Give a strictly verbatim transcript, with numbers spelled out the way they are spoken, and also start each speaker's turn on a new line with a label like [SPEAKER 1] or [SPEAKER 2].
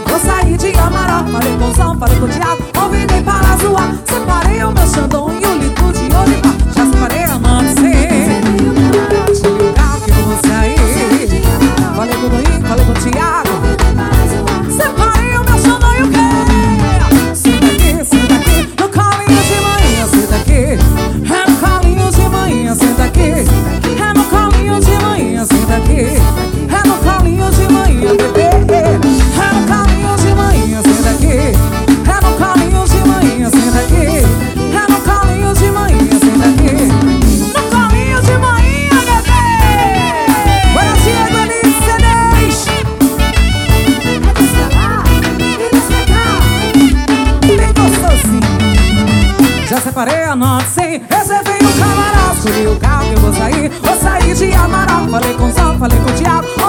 [SPEAKER 1] vou sair de Amaral. Falei com o Zão, falei com o Thiago, convidei para zoar. Separei o meu Xandão e o litro de Olivar. Já separei a mão de cem. Cheguei o carro que eu vou sair. Falei com o Luiz, falei com o Thiago. Separei o meu Xandão e o quê? Senta aqui, senta aqui, no colinho de manhã, senta aqui. É no colinho de manhã, senta aqui. É no colinho de manhã, senta aqui. É no colinho de manhã, bebê. É no colinho de manhã, senta aqui. É no colinho de manhã, senta aqui. É no colinho de manhã, senta aqui. No colinho de manhã, bebê. Bora, Diego, ali, C Ds. Bem gostosinho. Já separei a nota cem. Reservei o camarão, escolhi o carro que eu vou sair. Vou sair de Amaral. Falei com o Zão, falei com o Thiago.